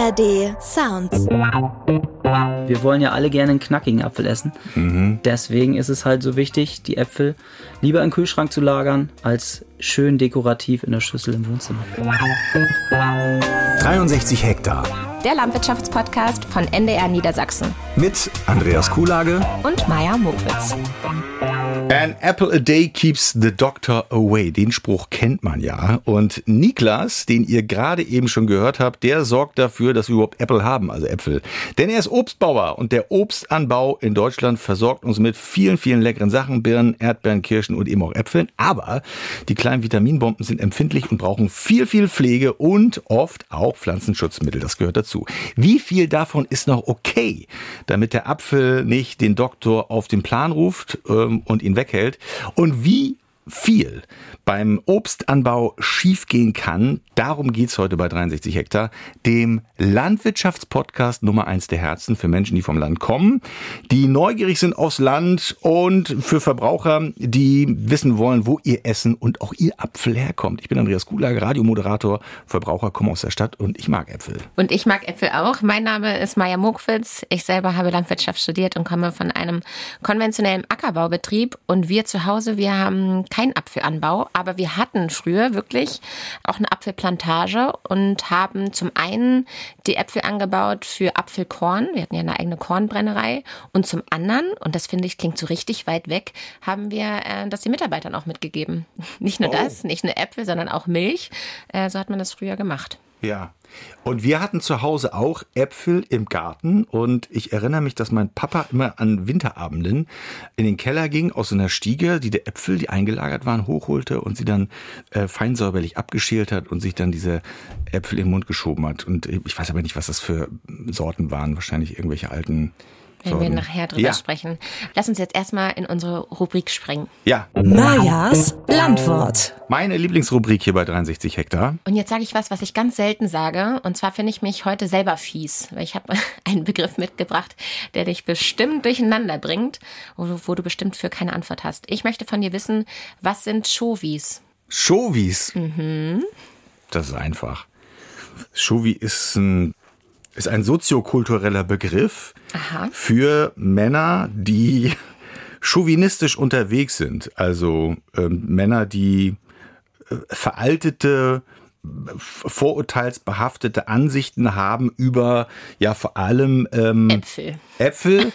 ARD Sounds. Wir wollen ja alle gerne einen knackigen Apfel essen. Deswegen ist es halt so wichtig, die Äpfel lieber im Kühlschrank zu lagern, als schön dekorativ in der Schüssel im Wohnzimmer. 63 Hektar. Der Landwirtschaftspodcast von NDR Niedersachsen. Mit Andreas Kuhlage und Maja Mowitz. An apple a day keeps the doctor away. Den Spruch kennt man ja. Und Niklas, den ihr gerade eben schon gehört habt, der sorgt dafür, dass wir überhaupt Äpfel haben, also Äpfel. Denn er ist Obstbauer und der Obstanbau in Deutschland versorgt uns mit vielen, vielen leckeren Sachen. Birnen, Erdbeeren, Kirschen und eben auch Äpfeln. Aber die kleinen Vitaminbomben sind empfindlich und brauchen viel, viel Pflege und oft auch Pflanzenschutzmittel. Das gehört dazu. Wie viel davon ist noch okay, damit der Apfel nicht den Doktor auf den Plan ruft und ihn weghält? Und wie viel beim Obstanbau schiefgehen kann, darum geht's heute bei 63 Hektar, dem Landwirtschaftspodcast Nummer 1 der Herzen für Menschen, die vom Land kommen, die neugierig sind aufs Land und für Verbraucher, die wissen wollen, wo ihr Essen und auch ihr Apfel herkommt. Ich bin Andreas Kuhlage, Radiomoderator, Verbraucher, komme aus der Stadt und ich mag Äpfel. Und ich mag Äpfel auch. Mein Name ist Maja Mowitz. Ich selber habe Landwirtschaft studiert und komme von einem konventionellen Ackerbaubetrieb. Und wir zu Hause, wir haben keinen Apfelanbau, aber wir hatten früher wirklich auch eine Apfelplantage und haben zum einen die Äpfel angebaut für Apfelkorn. Wir hatten ja eine eigene Kornbrennerei. Und zum anderen, und das finde ich klingt so richtig weit weg, haben wir das den Mitarbeitern auch mitgegeben. Nicht nur das, nicht nur Äpfel, sondern auch Milch. So hat man das früher gemacht. Ja, und wir hatten zu Hause auch Äpfel im Garten und ich erinnere mich, dass mein Papa immer an Winterabenden in den Keller ging, aus so einer Stiege, die Äpfel, die eingelagert waren, hochholte und sie dann fein säuberlich abgeschält hat und sich dann diese Äpfel in den Mund geschoben hat. Und ich weiß aber nicht, was das für Sorten waren, wahrscheinlich irgendwelche alten Wenn wir nachher drüber sprechen. Lass uns jetzt erstmal in unsere Rubrik springen. Ja. Majas Landwort. Meine Lieblingsrubrik hier bei 63 Hektar. Und jetzt sage ich was ich ganz selten sage. Und zwar finde ich mich heute selber fies. Weil ich habe einen Begriff mitgebracht, der dich bestimmt durcheinander bringt, wo du bestimmt für keine Antwort hast. Ich möchte von dir wissen, was sind Chauvis? Chauvis? Das ist einfach. Chauvi ist ein soziokultureller Begriff für Männer, die chauvinistisch unterwegs sind. Also Männer, die veraltete, vorurteilsbehaftete Ansichten haben über vor allem Äpfel,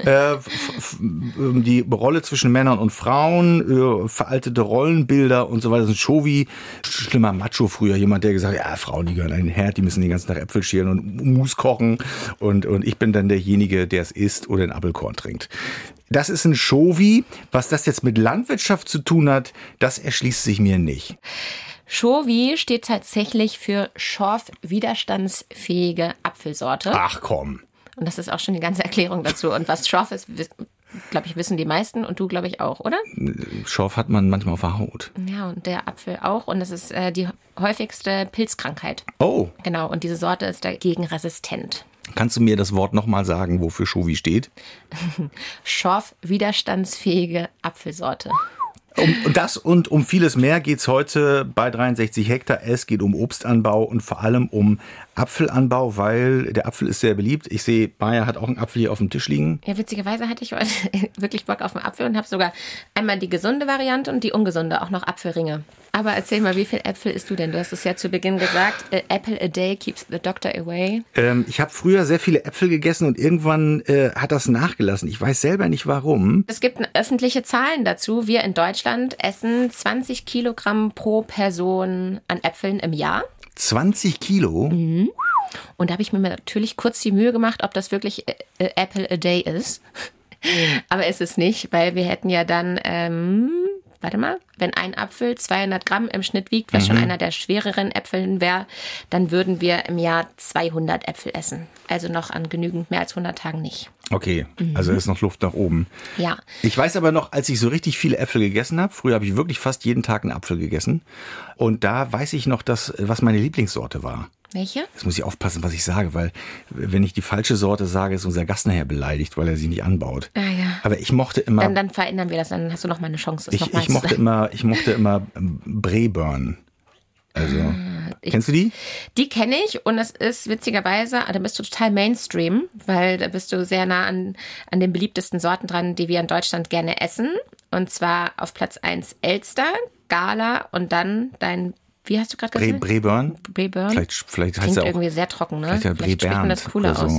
die Rolle zwischen Männern und Frauen, veraltete Rollenbilder und so weiter. Das ist ein Chauvi, schlimmer Macho früher, jemand, der gesagt hat, Frauen, die gehören an den Herd, die müssen den ganzen Tag Äpfel schälen und Mus kochen und ich bin dann derjenige, der es isst oder den Apfelkorn trinkt. Das ist ein Chauvi. Was das jetzt mit Landwirtschaft zu tun hat, das erschließt sich mir nicht. Chauvi steht tatsächlich für schorfwiderstandsfähige Apfelsorte. Ach komm. Und das ist auch schon die ganze Erklärung dazu. Und was Schorf ist, glaube ich, wissen die meisten und du, glaube ich, auch, oder? Schorf hat man manchmal auf der Haut. Ja, und der Apfel auch. Und das ist die häufigste Pilzkrankheit. Oh. Genau, und diese Sorte ist dagegen resistent. Kannst du mir das Wort nochmal sagen, wofür Chauvi steht? Schorfwiderstandsfähige Apfelsorte. Um vieles mehr geht's heute bei 63 Hektar. Es geht um Obstanbau und vor allem um Apfelanbau, weil der Apfel ist sehr beliebt. Ich sehe, Maja hat auch einen Apfel hier auf dem Tisch liegen. Ja, witzigerweise hatte ich heute wirklich Bock auf einen Apfel und habe sogar einmal die gesunde Variante und die ungesunde, auch noch Apfelringe. Aber erzähl mal, wie viel Äpfel isst du denn? Du hast es ja zu Beginn gesagt, apple a day keeps the doctor away. Ich habe früher sehr viele Äpfel gegessen und irgendwann hat das nachgelassen. Ich weiß selber nicht warum. Es gibt öffentliche Zahlen dazu. Wir in Deutschland essen 20 Kilogramm pro Person an Äpfeln im Jahr. 20 Kilo? Mhm. Und da habe ich mir natürlich kurz die Mühe gemacht, ob das wirklich apple a day ist. Aber ist es nicht, weil wir hätten ja dann, wenn ein Apfel 200 Gramm im Schnitt wiegt, was schon einer der schwereren Äpfeln wäre, dann würden wir im Jahr 200 Äpfel essen. Also noch an genügend mehr als 100 Tagen nicht. Okay, also ist noch Luft nach oben. Ja. Ich weiß aber noch, als ich so richtig viele Äpfel gegessen habe, früher habe ich wirklich fast jeden Tag einen Apfel gegessen. Und da weiß ich noch, was meine Lieblingssorte war. Welche? Jetzt muss ich aufpassen, was ich sage, weil wenn ich die falsche Sorte sage, ist unser Gast nachher beleidigt, weil er sie nicht anbaut. Ah, ja. Aber ich mochte immer... Dann verändern wir das, dann hast du noch mal eine Chance. Ich mochte immer Braeburn. Also Kennst du die? Die kenne ich und es ist witzigerweise, da bist du total Mainstream, weil da bist du sehr nah an den beliebtesten Sorten dran, die wir in Deutschland gerne essen. Und zwar auf Platz 1 Elster, Gala und dann dein, wie hast du gerade gesagt? Breburn. Breburn. Vielleicht heißt Klingt er auch irgendwie sehr trocken, ne? Vielleicht spricht man das cooler aus.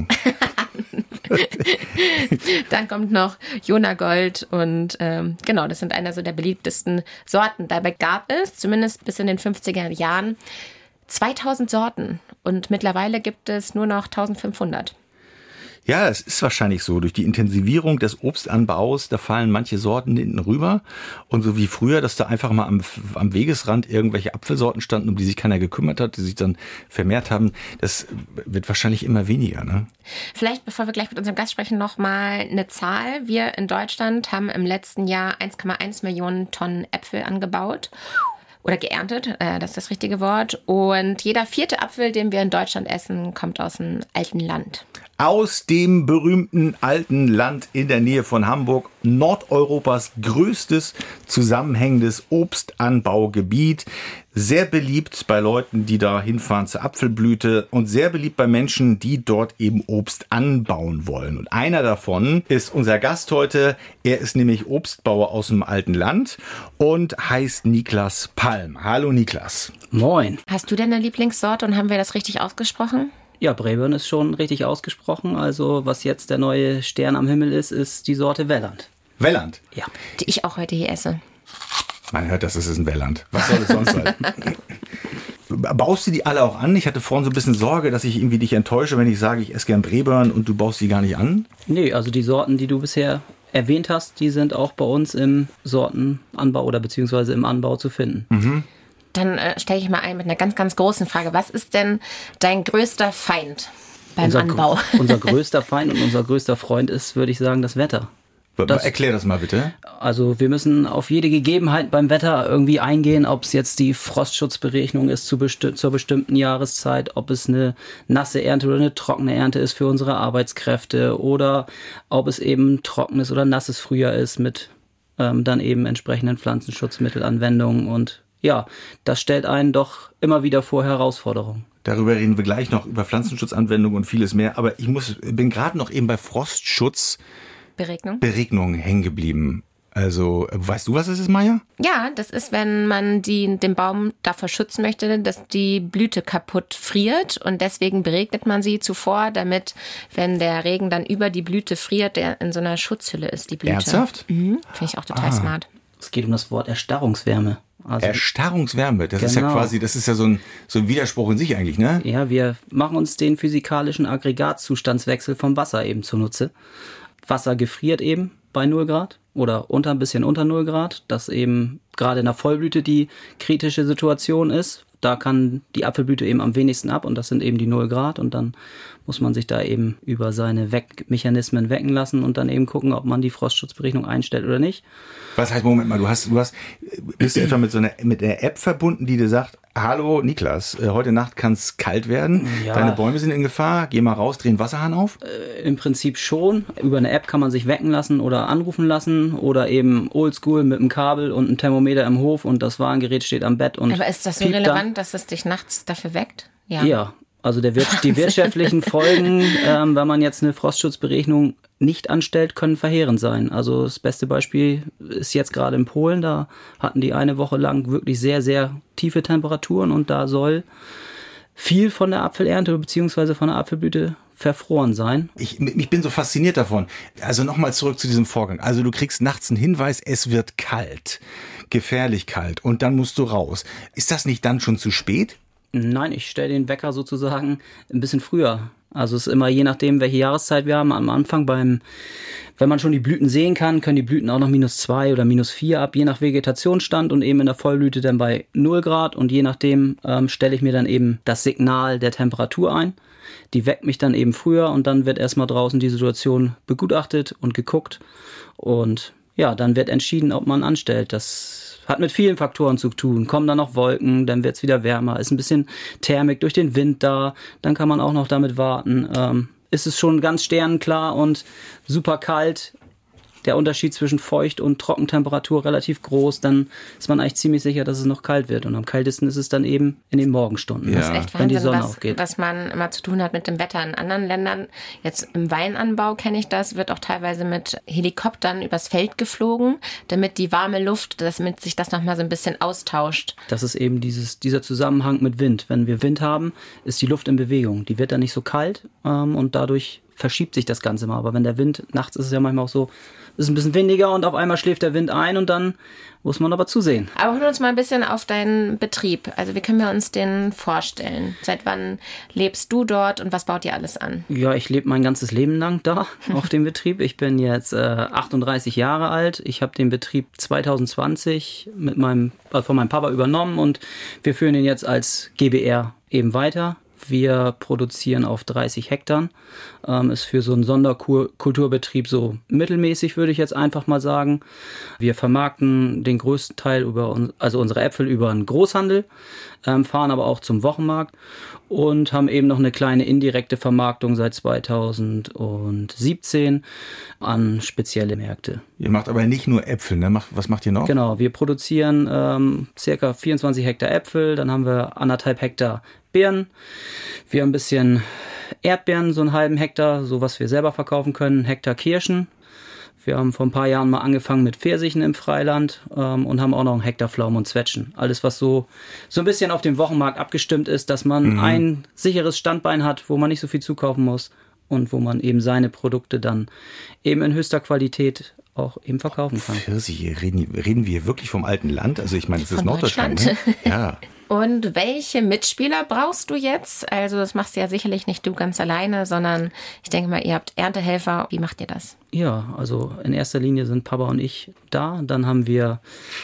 Dann kommt noch Jona Gold und genau, das sind einer so der beliebtesten Sorten. Dabei gab es, zumindest bis in den 50er Jahren, 2000 Sorten und mittlerweile gibt es nur noch 1500. Ja, es ist wahrscheinlich so. Durch die Intensivierung des Obstanbaus, da fallen manche Sorten hinten rüber. Und so wie früher, dass da einfach mal am Wegesrand irgendwelche Apfelsorten standen, um die sich keiner gekümmert hat, die sich dann vermehrt haben, das wird wahrscheinlich immer weniger, ne? Vielleicht, bevor wir gleich mit unserem Gast sprechen, noch mal eine Zahl. Wir in Deutschland haben im letzten Jahr 1,1 Millionen Tonnen Äpfel angebaut. Oder geerntet, das ist das richtige Wort. Und jeder 4. Apfel, den wir in Deutschland essen, kommt aus dem alten Land. Aus dem berühmten alten Land in der Nähe von Hamburg, Nordeuropas größtes zusammenhängendes Obstanbaugebiet. Sehr beliebt bei Leuten, die da hinfahren zur Apfelblüte und sehr beliebt bei Menschen, die dort eben Obst anbauen wollen. Und einer davon ist unser Gast heute. Er ist nämlich Obstbauer aus dem alten Land und heißt Niklas Palm. Hallo Niklas. Moin. Hast du denn eine Lieblingssorte und haben wir das richtig ausgesprochen? Ja, Breburn ist schon richtig ausgesprochen. Also was jetzt der neue Stern am Himmel ist die Sorte Welland. Welland? Ja. Die ich auch heute hier esse. Man hört, das ist ein Welland. Was soll es sonst sein? Baust du die alle auch an? Ich hatte vorhin so ein bisschen Sorge, dass ich irgendwie dich enttäusche, wenn ich sage, ich esse gern Breburn und du baust die gar nicht an. Nee, also die Sorten, die du bisher erwähnt hast, die sind auch bei uns im Sortenanbau oder beziehungsweise im Anbau zu finden. Mhm. Dann stelle ich mal ein mit einer ganz, ganz großen Frage. Was ist denn dein größter Feind beim Anbau? Unser größter Feind und unser größter Freund ist, würde ich sagen, das Wetter. Erklär das mal bitte. Also wir müssen auf jede Gegebenheit beim Wetter irgendwie eingehen, ob es jetzt die Frostschutzberechnung ist zur bestimmten Jahreszeit, ob es eine nasse Ernte oder eine trockene Ernte ist für unsere Arbeitskräfte oder ob es eben trockenes oder nasses Frühjahr ist mit dann eben entsprechenden Pflanzenschutzmittelanwendungen und ja, das stellt einen doch immer wieder vor Herausforderungen. Darüber reden wir gleich noch, über Pflanzenschutzanwendungen und vieles mehr. Aber bin gerade noch eben bei Beregnung hängen geblieben. Also, weißt du, was es ist, Maja? Ja, das ist, wenn man den Baum davor schützen möchte, dass die Blüte kaputt friert. Und deswegen beregnet man sie zuvor, damit, wenn der Regen dann über die Blüte friert, der in so einer Schutzhülle ist, die Blüte. Ernsthaft? Mhm, finde ich auch total smart. Es geht um das Wort Erstarrungswärme. Also, Erstarrungswärme, das ist ja quasi, das ist ja so ein Widerspruch in sich eigentlich, ne? Ja, wir machen uns den physikalischen Aggregatzustandswechsel vom Wasser eben zunutze. Wasser gefriert eben bei 0 Grad oder ein bisschen unter 0 Grad, das eben gerade in der Vollblüte die kritische Situation ist. Da kann die Apfelblüte eben am wenigsten ab und das sind eben die 0 Grad und dann muss man sich da eben über seine Mechanismen wecken lassen und dann eben gucken, ob man die Frostschutzberechnung einstellt oder nicht. Was heißt, Moment mal, bist du etwa mit der App verbunden, die dir sagt, hallo Niklas, heute Nacht kann es kalt werden, deine Bäume sind in Gefahr, geh mal raus, dreh den Wasserhahn auf? Im Prinzip schon. Über eine App kann man sich wecken lassen oder anrufen lassen oder eben oldschool mit einem Kabel und einem Thermometer im Hof und das Warngerät steht am Bett. Und aber ist das so relevant, dass es dich nachts dafür weckt? Ja. Also die wirtschaftlichen Folgen, wenn man jetzt eine Frostschutzberechnung nicht anstellt, können verheerend sein. Also das beste Beispiel ist jetzt gerade in Polen. Da hatten die eine Woche lang wirklich sehr, sehr tiefe Temperaturen und da soll viel von der Apfelernte bzw. von der Apfelblüte verfroren sein. Ich bin so fasziniert davon. Also nochmal zurück zu diesem Vorgang. Also du kriegst nachts einen Hinweis, es wird kalt, gefährlich kalt und dann musst du raus. Ist das nicht dann schon zu spät? Nein, ich stelle den Wecker sozusagen ein bisschen früher. Also es ist immer je nachdem, welche Jahreszeit wir haben. Am Anfang wenn man schon die Blüten sehen kann, können die Blüten auch noch -2 oder -4 ab, je nach Vegetationsstand und eben in der Vollblüte dann bei 0 Grad und je nachdem stelle ich mir dann eben das Signal der Temperatur ein. Die weckt mich dann eben früher und dann wird erstmal draußen die Situation begutachtet und geguckt und ja, dann wird entschieden, ob man anstellt. Das hat mit vielen Faktoren zu tun. Kommen dann noch Wolken, dann wird es wieder wärmer, ist ein bisschen Thermik durch den Wind da, dann kann man auch noch damit warten. Ist es schon ganz sternenklar und super kalt, der Unterschied zwischen Feucht- und Trockentemperatur relativ groß, dann ist man eigentlich ziemlich sicher, dass es noch kalt wird. Und am kältesten ist es dann eben in den Morgenstunden, Ja. Das ist echt wenn die Wahnsinn, Sonne aufgeht. was man immer zu tun hat mit dem Wetter in anderen Ländern. Jetzt im Weinanbau kenne ich das, wird auch teilweise mit Helikoptern übers Feld geflogen, damit die warme Luft, damit sich das nochmal so ein bisschen austauscht. Das ist eben dieser Zusammenhang mit Wind. Wenn wir Wind haben, ist die Luft in Bewegung. Die wird dann nicht so kalt und dadurch verschiebt sich das Ganze mal. Aber wenn der Wind, nachts ist es ja manchmal auch so, ist ein bisschen windiger und auf einmal schläft der Wind ein und dann muss man aber zusehen. Aber hol uns mal ein bisschen auf deinen Betrieb. Also wie können wir uns den vorstellen? Seit wann lebst du dort und was baut ihr alles an? Ja, ich lebe mein ganzes Leben lang da auf dem Betrieb. Ich bin jetzt 38 Jahre alt. Ich habe den Betrieb 2020 von meinem Papa übernommen und wir führen ihn jetzt als GbR eben weiter. Wir produzieren auf 30 Hektar. Ist für so einen Sonderkulturbetrieb so mittelmäßig, würde ich jetzt einfach mal sagen. Wir vermarkten den größten Teil also unsere Äpfel über einen Großhandel, fahren aber auch zum Wochenmarkt und haben eben noch eine kleine indirekte Vermarktung seit 2017 an spezielle Märkte. Ihr macht aber nicht nur Äpfel, ne? Was macht ihr noch? Genau, wir produzieren circa 24 Hektar Äpfel, dann haben wir 1,5 Hektar Beeren. Wir haben ein bisschen Erdbeeren, so einen halben Hektar, so was wir selber verkaufen können, Hektar Kirschen. Wir haben vor ein paar Jahren mal angefangen mit Pfirsichen im Freiland und haben auch noch einen Hektar Pflaumen und Zwetschgen. Alles, was so ein bisschen auf den Wochenmarkt abgestimmt ist, dass man ein sicheres Standbein hat, wo man nicht so viel zukaufen muss und wo man eben seine Produkte dann eben in höchster Qualität auch eben verkaufen kann. Pfirsiche, reden wir wirklich vom alten Land? Also ich meine, das ist Von Norddeutschland. Ne? Ja. Und welche Mitspieler brauchst du jetzt? Also das machst du ja sicherlich nicht du ganz alleine, sondern ich denke mal, ihr habt Erntehelfer. Wie macht ihr das? Ja, also in erster Linie sind Papa und ich da. Dann haben wir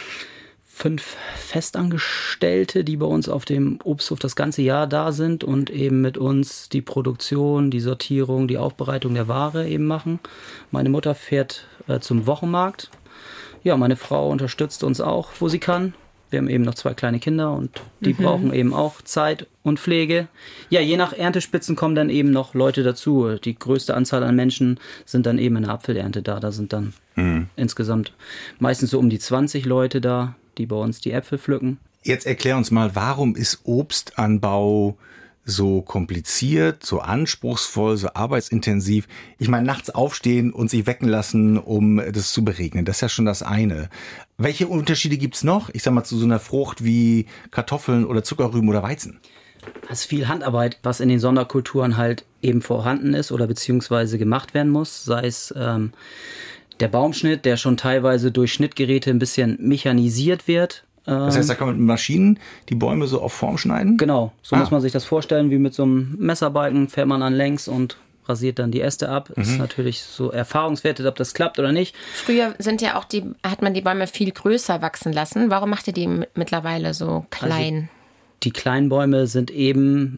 5 Festangestellte, die bei uns auf dem Obsthof das ganze Jahr da sind und eben mit uns die Produktion, die Sortierung, die Aufbereitung der Ware eben machen. Meine Mutter fährt zum Wochenmarkt. Ja, meine Frau unterstützt uns auch, wo sie kann. Wir haben eben noch 2 kleine Kinder und die brauchen eben auch Zeit und Pflege. Ja, je nach Erntespitzen kommen dann eben noch Leute dazu. Die größte Anzahl an Menschen sind dann eben in der Apfelernte da. Da sind dann insgesamt meistens so um die 20 Leute da, die bei uns die Äpfel pflücken. Jetzt erklär uns mal, warum ist Obstanbau so kompliziert, so anspruchsvoll, so arbeitsintensiv? Ich meine, nachts aufstehen und sich wecken lassen, um das zu beregnen, das ist ja schon das eine. Welche Unterschiede gibt's noch? Ich sag mal, zu so einer Frucht wie Kartoffeln oder Zuckerrüben oder Weizen. Das ist viel Handarbeit, was in den Sonderkulturen halt eben vorhanden ist oder beziehungsweise gemacht werden muss. Sei es der Baumschnitt, der schon teilweise durch Schnittgeräte ein bisschen mechanisiert wird. Das heißt, da kann man mit Maschinen die Bäume so auf Form schneiden? Genau, so muss man sich das vorstellen, wie mit so einem Messerbalken fährt man an längs und rasiert dann die Äste ab. Ist natürlich so Erfahrungswerte, ob das klappt oder nicht. Früher hat man die Bäume viel größer wachsen lassen. Warum macht ihr die mittlerweile so klein? Also, die kleinen Bäume sind eben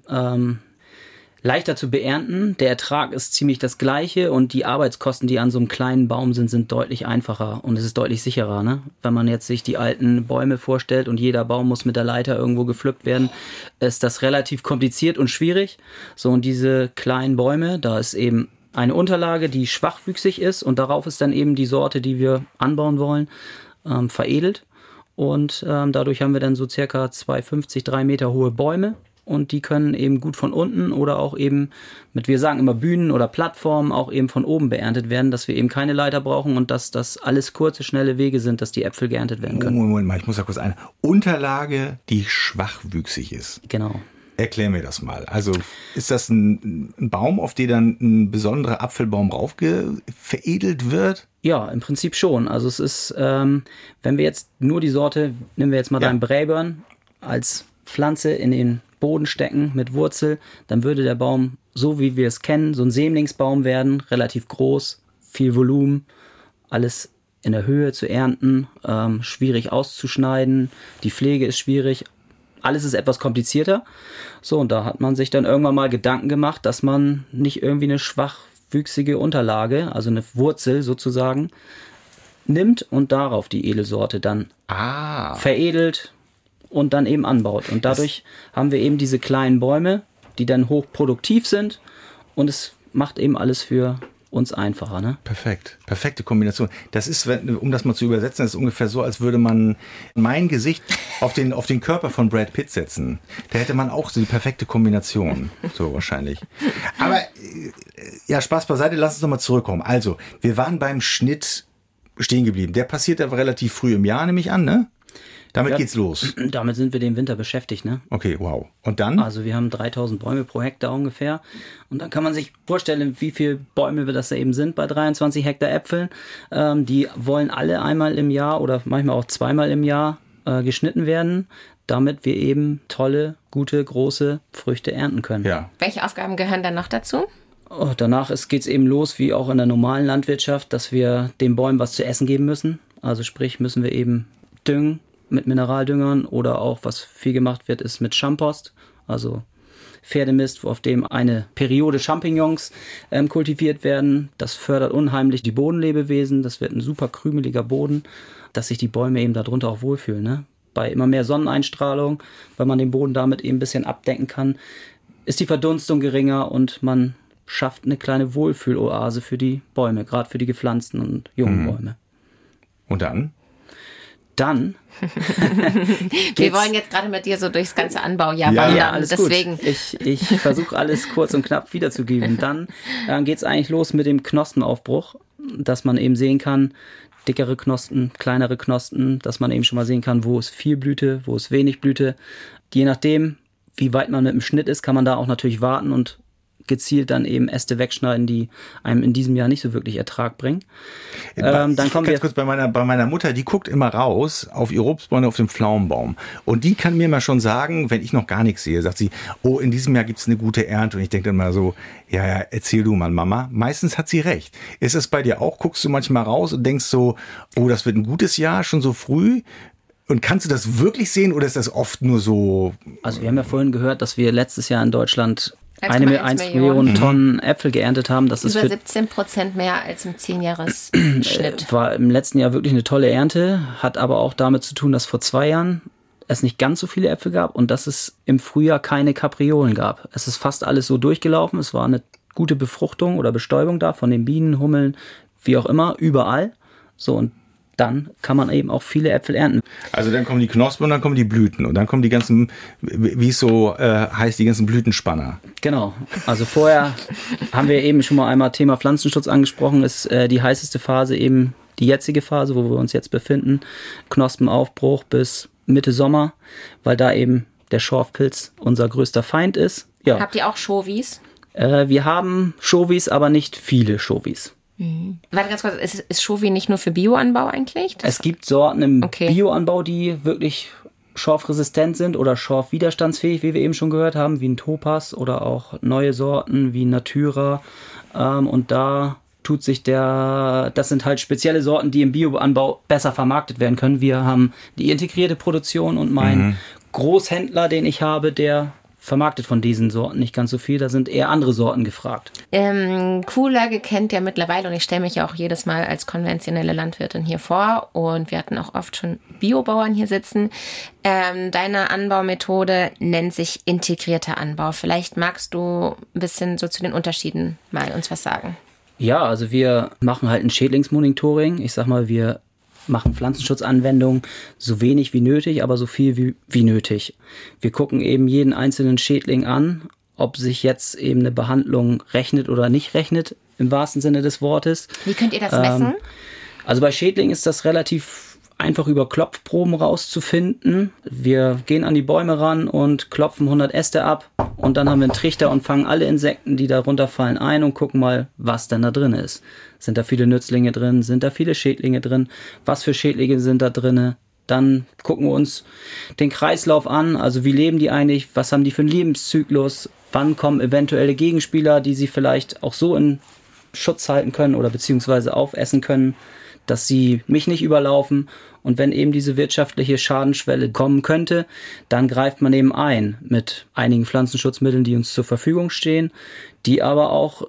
leichter zu beernten. Der Ertrag ist ziemlich das gleiche und die Arbeitskosten, die an so einem kleinen Baum sind deutlich einfacher und es ist deutlich sicherer. Ne? Wenn man jetzt sich die alten Bäume vorstellt und jeder Baum muss mit der Leiter irgendwo gepflückt werden, ist das relativ kompliziert und schwierig. So, und diese kleinen Bäume, da ist eben eine Unterlage, die schwachwüchsig ist und darauf ist dann eben die Sorte, die wir anbauen wollen, veredelt. Und dadurch haben wir dann so circa 2,50, 3 Meter hohe Bäume. Und die können eben gut von unten oder auch eben mit, wir sagen immer Bühnen oder Plattformen, auch eben von oben beerntet werden, dass wir eben keine Leiter brauchen und dass das alles kurze, schnelle Wege sind, dass die Äpfel geerntet werden können. Moment mal, ich muss da kurz eine Unterlage, die schwachwüchsig ist. Genau. Erklär mir das mal. Also ist das ein Baum, auf den dann ein besonderer Apfelbaum veredelt wird? Ja, im Prinzip schon. Also es ist, wenn wir jetzt nur die Sorte, nehmen wir jetzt mal deinen Braeburn als Pflanze in den Boden stecken mit Wurzel, dann würde der Baum, so wie wir es kennen, so ein Sämlingsbaum werden, relativ groß, viel Volumen, alles in der Höhe zu ernten, schwierig auszuschneiden, die Pflege ist schwierig, alles ist etwas komplizierter. So, und da hat man sich dann irgendwann mal Gedanken gemacht, dass man nicht irgendwie eine schwachwüchsige Unterlage, also eine Wurzel sozusagen, nimmt und darauf die Edelsorte dann veredelt und dann eben anbaut. Und dadurch haben wir eben diese kleinen Bäume, die dann hochproduktiv sind und es macht eben alles für uns einfacher. Ne? Perfekt. Perfekte Kombination. Das ist, um das mal zu übersetzen, das ist ungefähr so, als würde man mein Gesicht auf den Körper von Brad Pitt setzen. Da hätte man auch so die perfekte Kombination. So wahrscheinlich. Aber ja, Spaß beiseite, lass uns nochmal zurückkommen. Also, wir waren beim Schnitt stehen geblieben. Der passiert aber relativ früh im Jahr, nehme ich an, ne? Damit geht's los. Damit sind wir den Winter beschäftigt, ne? Okay, wow. Und dann? Also wir haben 3000 Bäume pro Hektar ungefähr. Und dann kann man sich vorstellen, wie viele Bäume das da eben sind bei 23 Hektar Äpfeln. Die wollen alle einmal im Jahr oder manchmal auch zweimal im Jahr geschnitten werden, damit wir eben tolle, gute, große Früchte ernten können. Ja. Welche Aufgaben gehören dann noch dazu? Danach geht's eben los, wie auch in der normalen Landwirtschaft, dass wir den Bäumen was zu essen geben müssen. Also sprich, müssen wir eben düngen mit Mineraldüngern oder auch, was viel gemacht wird, ist mit Schampost, also Pferdemist, auf dem eine Periode Champignons kultiviert werden. Das fördert unheimlich die Bodenlebewesen. Das wird ein super krümeliger Boden, dass sich die Bäume eben darunter auch wohlfühlen. Ne? Bei immer mehr Sonneneinstrahlung, weil man den Boden damit eben ein bisschen abdecken kann, ist die Verdunstung geringer und man schafft eine kleine Wohlfühloase für die Bäume, gerade für die gepflanzten und jungen Bäume. Und dann? Dann wir wollen jetzt gerade mit dir so durchs ganze Anbaujahr wandern. Ja, alles deswegen. gut. Ich versuche alles kurz und knapp wiederzugeben. Dann geht es eigentlich los mit dem Knospenaufbruch, dass man eben sehen kann, dickere Knospen, kleinere Knospen, dass man eben schon mal sehen kann, wo ist viel Blüte, wo ist wenig Blüte. Je nachdem, wie weit man mit dem Schnitt ist, kann man da auch natürlich warten und gezielt dann eben Äste wegschneiden, die einem in diesem Jahr nicht so wirklich Ertrag bringen. Dann kommen wir kurz bei meiner Mutter, die guckt immer raus auf ihr Obstbäume auf dem Pflaumenbaum. Und die kann mir mal schon sagen, wenn ich noch gar nichts sehe, sagt sie, oh, in diesem Jahr gibt's eine gute Ernte. Und ich denke dann mal so, ja, erzähl du mal, Mama. Meistens hat sie recht. Ist es bei dir auch? Guckst du manchmal raus und denkst so, oh, das wird ein gutes Jahr, schon so früh? Und kannst du das wirklich sehen oder ist das oft nur so? Also wir haben ja vorhin gehört, dass wir letztes Jahr in Deutschland 1 Million Million Tonnen Äpfel geerntet haben. Das ist über 17% mehr als im 10-Jahres-Schnitt. War im letzten Jahr wirklich eine tolle Ernte, hat aber auch damit zu tun, dass vor 2 Jahren es nicht ganz so viele Äpfel gab und dass es im Frühjahr keine Kapriolen gab. Es ist fast alles so durchgelaufen. Es war eine gute Befruchtung oder Bestäubung da von den Bienen, Hummeln, wie auch immer, überall. So, und dann kann man eben auch viele Äpfel ernten. Also dann kommen die Knospen und dann kommen die Blüten und dann kommen die ganzen, wie es so heißt, die ganzen Blütenspanner. Genau. Also vorher haben wir eben schon mal einmal Thema Pflanzenschutz angesprochen, ist die heißeste Phase eben die jetzige Phase, wo wir uns jetzt befinden. Knospenaufbruch bis Mitte Sommer, weil da eben der Schorfpilz unser größter Feind ist. Ja. Habt ihr auch Chauvis? Wir haben Chauvis, aber nicht viele Chauvis. Warte ganz kurz, ist Chauvi nicht nur für Bioanbau eigentlich? Es gibt Sorten im Bioanbau, die wirklich schorfresistent sind oder schorfwiderstandsfähig, wie wir eben schon gehört haben, wie ein Topaz oder auch neue Sorten wie Natura. Und da tut sich das sind halt spezielle Sorten, die im Bioanbau besser vermarktet werden können. Wir haben die integrierte Produktion und mein Großhändler, den ich habe, der vermarktet von diesen Sorten nicht ganz so viel, da sind eher andere Sorten gefragt. Kuhlage kennt ja mittlerweile, und ich stelle mich ja auch jedes Mal als konventionelle Landwirtin hier vor, und wir hatten auch oft schon Biobauern hier sitzen. Deine Anbaumethode nennt sich integrierter Anbau. Vielleicht magst du ein bisschen so zu den Unterschieden mal uns was sagen. Ja, also wir machen halt ein Schädlingsmonitoring. Ich sag mal, wir machen Pflanzenschutzanwendungen so wenig wie nötig, aber so viel wie nötig. Wir gucken eben jeden einzelnen Schädling an, ob sich jetzt eben eine Behandlung rechnet oder nicht rechnet, im wahrsten Sinne des Wortes. Wie könnt ihr das messen? Also bei Schädlingen ist das relativ einfach über Klopfproben rauszufinden. Wir gehen an die Bäume ran und klopfen 100 Äste ab und dann haben wir einen Trichter und fangen alle Insekten, die da runterfallen, ein und gucken mal, was denn da drin ist. Sind da viele Nützlinge drin? Sind da viele Schädlinge drin? Was für Schädlinge sind da drin? Dann gucken wir uns den Kreislauf an. Also wie leben die eigentlich? Was haben die für einen Lebenszyklus? Wann kommen eventuelle Gegenspieler, die sie vielleicht auch so in Schutz halten können oder beziehungsweise aufessen können, dass sie mich nicht überlaufen. Und wenn eben diese wirtschaftliche Schadenschwelle kommen könnte, dann greift man eben ein mit einigen Pflanzenschutzmitteln, die uns zur Verfügung stehen, die aber auch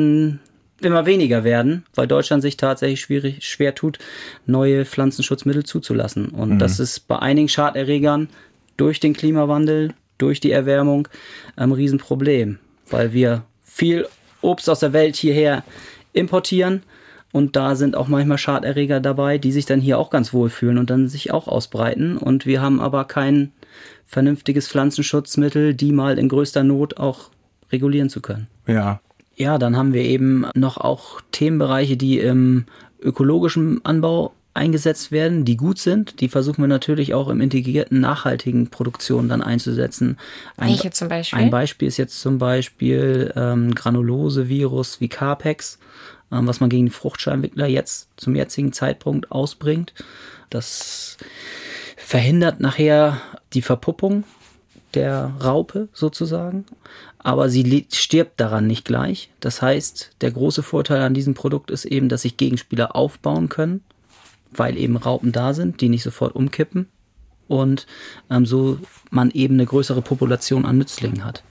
immer weniger werden, weil Deutschland sich tatsächlich schwer tut, neue Pflanzenschutzmittel zuzulassen. Und das ist bei einigen Schaderregern durch den Klimawandel, durch die Erwärmung ein Riesenproblem, weil wir viel Obst aus der Welt hierher importieren. Und da sind auch manchmal Schaderreger dabei, die sich dann hier auch ganz wohl fühlen und dann sich auch ausbreiten. Und wir haben aber kein vernünftiges Pflanzenschutzmittel, die mal in größter Not auch regulieren zu können. Ja. Ja, dann haben wir eben noch auch Themenbereiche, die im ökologischen Anbau eingesetzt werden, die gut sind. Die versuchen wir natürlich auch im integrierten, nachhaltigen Produktion dann einzusetzen. Welche zum Beispiel? Ein Beispiel ist jetzt zum Beispiel Granulose-Virus wie Carpex, was man gegen die Fruchtscheinwickler jetzt zum jetzigen Zeitpunkt ausbringt. Das verhindert nachher die Verpuppung der Raupe sozusagen, aber sie stirbt daran nicht gleich. Das heißt, der große Vorteil an diesem Produkt ist eben, dass sich Gegenspieler aufbauen können, weil eben Raupen da sind, die nicht sofort umkippen und so man eben eine größere Population an Nützlingen hat.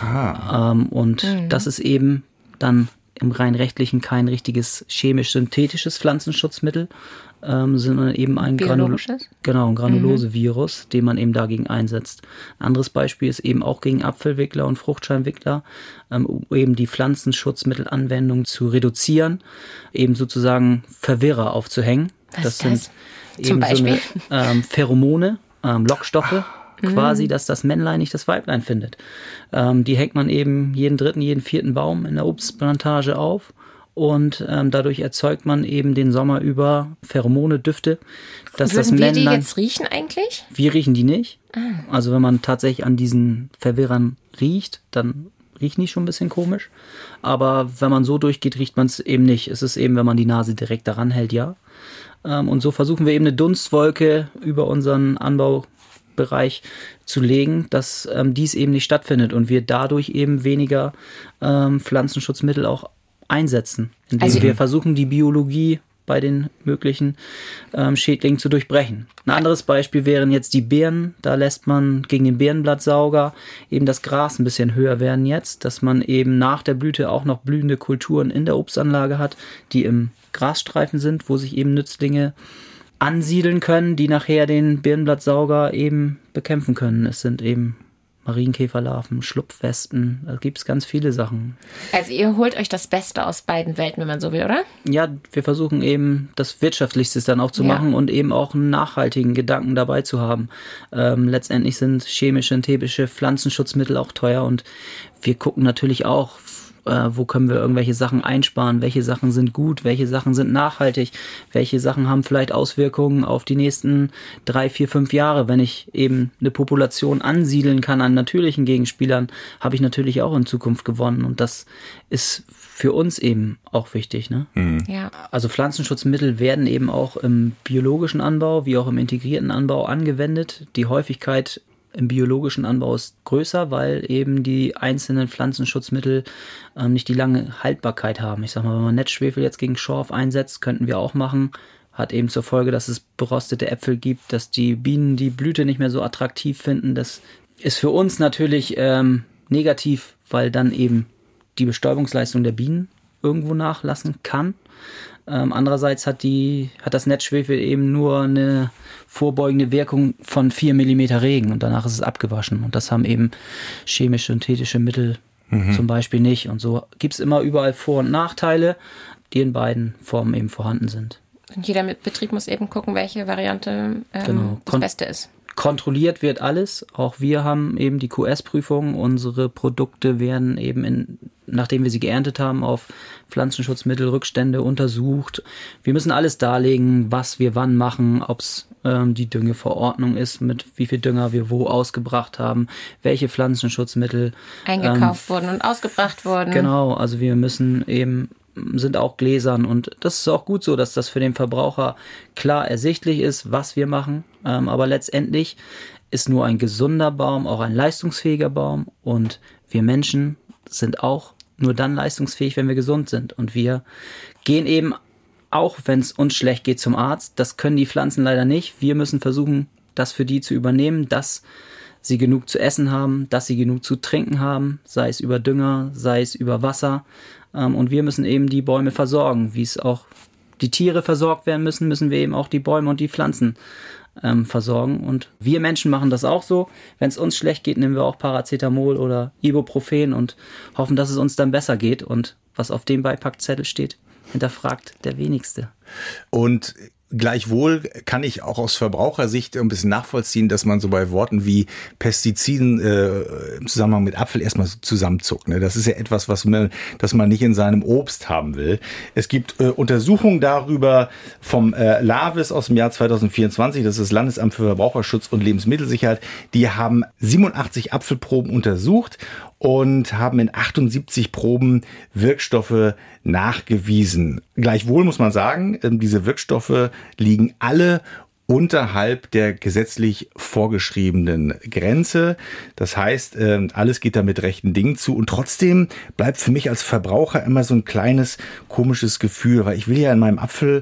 Das ist eben dann im rein rechtlichen kein richtiges chemisch-synthetisches Pflanzenschutzmittel, sondern eben ein Granulose-Virus, den man eben dagegen einsetzt. Ein anderes Beispiel ist eben auch gegen Apfelwickler und Fruchtscheinwickler, um eben die Pflanzenschutzmittelanwendung zu reduzieren, eben sozusagen Verwirrer aufzuhängen. Das sind eben so eine Pheromone, Lockstoffe, quasi, dass das Männlein nicht das Weiblein findet. Die hängt man eben jeden dritten, jeden vierten Baum in der Obstplantage auf und dadurch erzeugt man eben den Sommer über Pheromone, Düfte. Dass Würden das Männlein, wir die jetzt riechen eigentlich? Wir riechen die nicht. Also wenn man tatsächlich an diesen Verwirrern riecht, dann riechen die schon ein bisschen komisch. Aber wenn man so durchgeht, riecht man es eben nicht. Es ist eben, wenn man die Nase direkt daran hält, ja. Und so versuchen wir eben eine Dunstwolke über unseren Anbaubereich zu legen, dass dies eben nicht stattfindet und wir dadurch eben weniger Pflanzenschutzmittel auch einsetzen, indem wir versuchen, die Biologie bei den möglichen Schädlingen zu durchbrechen. Ein anderes Beispiel wären jetzt die Birnen. Da lässt man gegen den Birnenblattsauger eben das Gras ein bisschen höher werden jetzt, dass man eben nach der Blüte auch noch blühende Kulturen in der Obstanlage hat, die im Grasstreifen sind, wo sich eben Nützlinge ansiedeln können, die nachher den Birnenblattsauger eben bekämpfen können. Es sind eben Marienkäferlarven, Schlupfwespen, da gibt es ganz viele Sachen. Also ihr holt euch das Beste aus beiden Welten, wenn man so will, oder? Ja, wir versuchen eben das Wirtschaftlichste dann auch zu machen und eben auch einen nachhaltigen Gedanken dabei zu haben. Letztendlich sind chemisch-synthetische Pflanzenschutzmittel auch teuer und wir gucken natürlich auch, wo können wir irgendwelche Sachen einsparen, welche Sachen sind gut, welche Sachen sind nachhaltig, welche Sachen haben vielleicht Auswirkungen auf die nächsten 3, 4, 5 Jahre. Wenn ich eben eine Population ansiedeln kann an natürlichen Gegenspielern, habe ich natürlich auch in Zukunft gewonnen und das ist für uns eben auch wichtig, ne? Ja. Also Pflanzenschutzmittel werden eben auch im biologischen Anbau wie auch im integrierten Anbau angewendet. Die Häufigkeit im biologischen Anbau ist größer, weil eben die einzelnen Pflanzenschutzmittel nicht die lange Haltbarkeit haben. Ich sag mal, wenn man Netzschwefel jetzt gegen Schorf einsetzt, könnten wir auch machen. Hat eben zur Folge, dass es berostete Äpfel gibt, dass die Bienen die Blüte nicht mehr so attraktiv finden. Das ist für uns natürlich negativ, weil dann eben die Bestäubungsleistung der Bienen irgendwo nachlassen kann. Andererseits hat das Netzschwefel eben nur eine vorbeugende Wirkung von 4 mm Regen und danach ist es abgewaschen. Und das haben eben chemisch-synthetische Mittel zum Beispiel nicht. Und so gibt es immer überall Vor- und Nachteile, die in beiden Formen eben vorhanden sind. Und jeder Betrieb muss eben gucken, welche Variante das Beste ist. Kontrolliert wird alles. Auch wir haben eben die QS-Prüfung. Unsere Produkte werden eben nachdem wir sie geerntet haben, auf Pflanzenschutzmittelrückstände untersucht. Wir müssen alles darlegen, was wir wann machen, ob es die Düngeverordnung ist, mit wie viel Dünger wir wo ausgebracht haben, welche Pflanzenschutzmittel eingekauft wurden und ausgebracht wurden. Genau, also wir müssen eben sind auch gläsern und das ist auch gut so, dass das für den Verbraucher klar ersichtlich ist, was wir machen. Aber letztendlich ist nur ein gesunder Baum auch ein leistungsfähiger Baum und wir Menschen sind auch nur dann leistungsfähig, wenn wir gesund sind. Und wir gehen eben, auch wenn es uns schlecht geht, zum Arzt. Das können die Pflanzen leider nicht. Wir müssen versuchen, das für die zu übernehmen, dass sie genug zu essen haben, dass sie genug zu trinken haben, sei es über Dünger, sei es über Wasser. Und wir müssen eben die Bäume versorgen. Wie es auch die Tiere versorgt werden müssen, müssen wir eben auch die Bäume und die Pflanzen versorgen. Und wir Menschen machen das auch so. Wenn es uns schlecht geht, nehmen wir auch Paracetamol oder Ibuprofen und hoffen, dass es uns dann besser geht. Und was auf dem Beipackzettel steht, hinterfragt der wenigste. Und gleichwohl kann ich auch aus Verbrauchersicht ein bisschen nachvollziehen, dass man so bei Worten wie Pestiziden im Zusammenhang mit Apfel erstmal so zusammenzuckt. Ne? Das ist ja etwas, das man nicht in seinem Obst haben will. Es gibt Untersuchungen darüber vom LAVIS aus dem Jahr 2024, das ist das Landesamt für Verbraucherschutz und Lebensmittelsicherheit. Die haben 87 Apfelproben untersucht und haben in 78 Proben Wirkstoffe nachgewiesen. Gleichwohl muss man sagen, diese Wirkstoffe liegen alle unterhalb der gesetzlich vorgeschriebenen Grenze. Das heißt, alles geht da mit rechten Dingen zu. Und trotzdem bleibt für mich als Verbraucher immer so ein kleines komisches Gefühl, weil ich will ja in meinem Apfel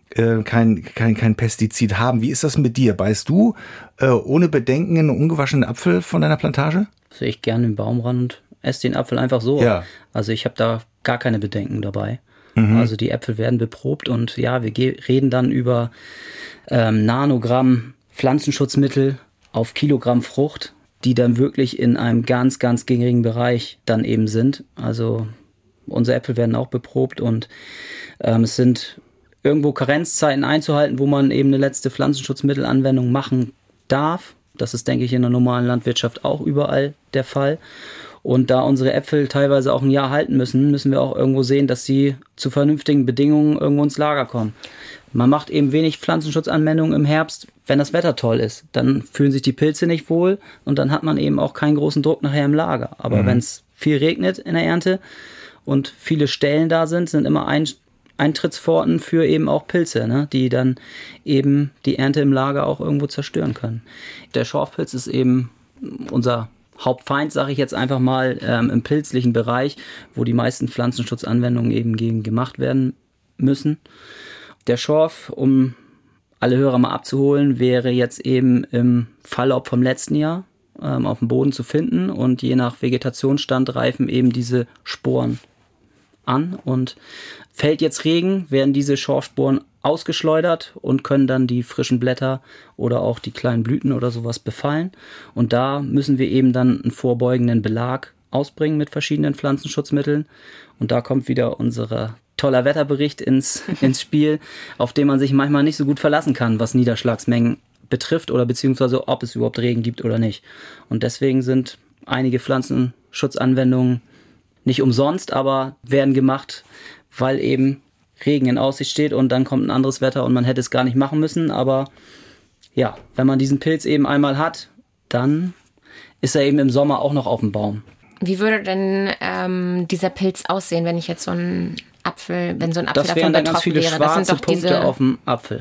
kein Pestizid haben. Wie ist das mit dir? Beißt du ohne Bedenken einen ungewaschenen Apfel von deiner Plantage? Sehe ich gerne den Baum ran und esse den Apfel einfach so. Ja. Also ich habe da gar keine Bedenken dabei. Also die Äpfel werden beprobt und ja, wir reden dann über Nanogramm Pflanzenschutzmittel auf Kilogramm Frucht, die dann wirklich in einem ganz, ganz geringen Bereich dann eben sind. Also unsere Äpfel werden auch beprobt und es sind irgendwo Karenzzeiten einzuhalten, wo man eben eine letzte Pflanzenschutzmittelanwendung machen darf. Das ist, denke ich, in der normalen Landwirtschaft auch überall der Fall. Und da unsere Äpfel teilweise auch ein Jahr halten müssen, müssen wir auch irgendwo sehen, dass sie zu vernünftigen Bedingungen irgendwo ins Lager kommen. Man macht eben wenig Pflanzenschutzanwendungen im Herbst, wenn das Wetter toll ist. Dann fühlen sich die Pilze nicht wohl und dann hat man eben auch keinen großen Druck nachher im Lager. Aber wenn es viel regnet in der Ernte und viele Stellen da sind immer Eintrittspforten für eben auch Pilze, ne, die dann eben die Ernte im Lager auch irgendwo zerstören können. Der Schorfpilz ist eben unser Hauptfeind, sage ich jetzt einfach mal, im pilzlichen Bereich, wo die meisten Pflanzenschutzanwendungen eben gegen gemacht werden müssen. Der Schorf, um alle Hörer mal abzuholen, wäre jetzt eben im Falllaub vom letzten Jahr auf dem Boden zu finden und je nach Vegetationsstand reifen eben diese Sporen an und fällt jetzt Regen, werden diese Schorfsporen ausgeschleudert und können dann die frischen Blätter oder auch die kleinen Blüten oder sowas befallen. Und da müssen wir eben dann einen vorbeugenden Belag ausbringen mit verschiedenen Pflanzenschutzmitteln. Und da kommt wieder unser toller Wetterbericht ins Spiel, auf den man sich manchmal nicht so gut verlassen kann, was Niederschlagsmengen betrifft oder beziehungsweise ob es überhaupt Regen gibt oder nicht. Und deswegen sind einige Pflanzenschutzanwendungen nicht umsonst, aber werden gemacht, weil eben Regen in Aussicht steht und dann kommt ein anderes Wetter und man hätte es gar nicht machen müssen. Aber ja, wenn man diesen Pilz eben einmal hat, dann ist er eben im Sommer auch noch auf dem Baum. Wie würde denn dieser Pilz aussehen, wenn ich jetzt so einen Apfel, wenn so ein Apfel das davon wären dann ganz betroffen viele wäre? schwarze Das sind doch Punkte auf dem Apfel.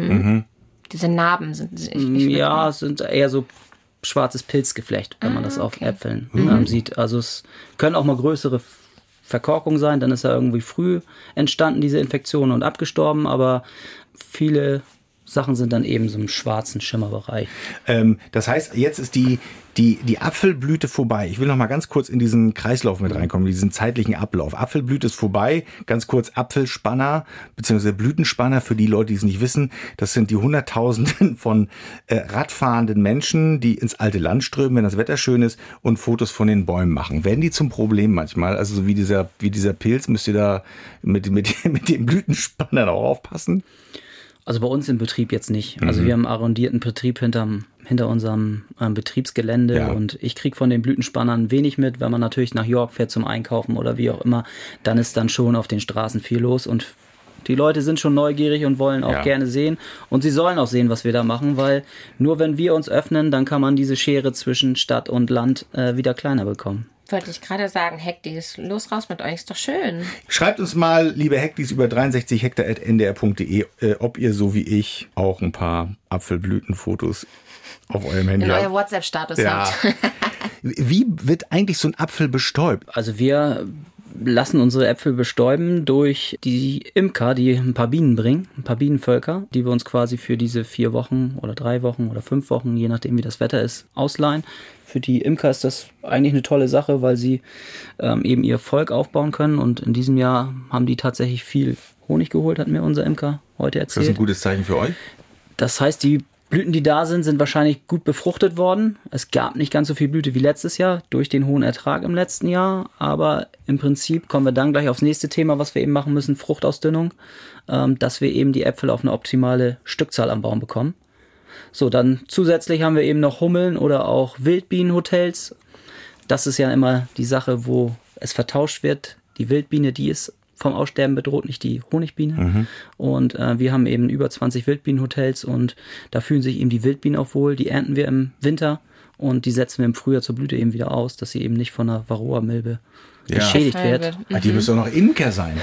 Diese Narben sind. Ja, es sind eher so schwarzes Pilzgeflecht, wenn man das auf Äpfeln sieht. Also es können auch mal größere Verkorkungen sein, dann ist er irgendwie früh entstanden, diese Infektion, und abgestorben, aber viele Sachen sind dann eben so im schwarzen Schimmerbereich. Das heißt, jetzt ist die Apfelblüte vorbei. Ich will noch mal ganz kurz in diesen Kreislauf mit reinkommen, diesen zeitlichen Ablauf. Apfelblüte ist vorbei. Ganz kurz Apfelspanner bzw. Blütenspanner für die Leute, die es nicht wissen. Das sind die Hunderttausenden von radfahrenden Menschen, die ins alte Land strömen, wenn das Wetter schön ist und Fotos von den Bäumen machen. Werden die zum Problem manchmal? Also so wie dieser Pilz, müsst ihr da mit den Blütenspannern auch aufpassen? Also bei uns im Betrieb jetzt nicht. Also wir haben einen arrondierten Betrieb hinter unserem Betriebsgelände und ich kriege von den Blütenspannern wenig mit. Wenn man natürlich nach York fährt zum Einkaufen oder wie auch immer, dann ist dann schon auf den Straßen viel los und die Leute sind schon neugierig und wollen auch gerne sehen und sie sollen auch sehen, was wir da machen, weil nur wenn wir uns öffnen, dann kann man diese Schere zwischen Stadt und Land wieder kleiner bekommen. Wollte ich gerade sagen, Heckdies, los raus mit euch, ist doch schön. Schreibt uns mal, liebe Heckdies, über 63hektar@ndr.de, ob ihr so wie ich auch ein paar Apfelblütenfotos auf eurem Handy habt. In eurem WhatsApp-Status habt. Wie wird eigentlich so ein Apfel bestäubt? Also wir lassen unsere Äpfel bestäuben durch die Imker, die ein paar Bienen bringen, ein paar Bienenvölker, die wir uns quasi für diese 4 Wochen oder 3 Wochen oder 5 Wochen, je nachdem wie das Wetter ist, ausleihen. Für die Imker ist das eigentlich eine tolle Sache, weil sie eben ihr Volk aufbauen können. Und in diesem Jahr haben die tatsächlich viel Honig geholt, hat mir unser Imker heute erzählt. Ist das ein gutes Zeichen für euch? Das heißt, die Blüten, die da sind, sind wahrscheinlich gut befruchtet worden. Es gab nicht ganz so viel Blüte wie letztes Jahr durch den hohen Ertrag im letzten Jahr. Aber im Prinzip kommen wir dann gleich aufs nächste Thema, was wir eben machen müssen, Fruchtausdünnung, dass wir eben die Äpfel auf eine optimale Stückzahl am Baum bekommen. So, dann zusätzlich haben wir eben noch Hummeln oder auch Wildbienenhotels. Das ist ja immer die Sache, wo es vertauscht wird. Die Wildbiene, die ist vom Aussterben bedroht, nicht die Honigbiene. Mhm. Und wir haben eben über 20 Wildbienenhotels und da fühlen sich eben die Wildbienen auch wohl. Die ernten wir im Winter und die setzen wir im Frühjahr zur Blüte eben wieder aus, dass sie eben nicht von einer Varroa-Milbe geschädigt wird. Mhm. Die müssen auch noch Imker sein.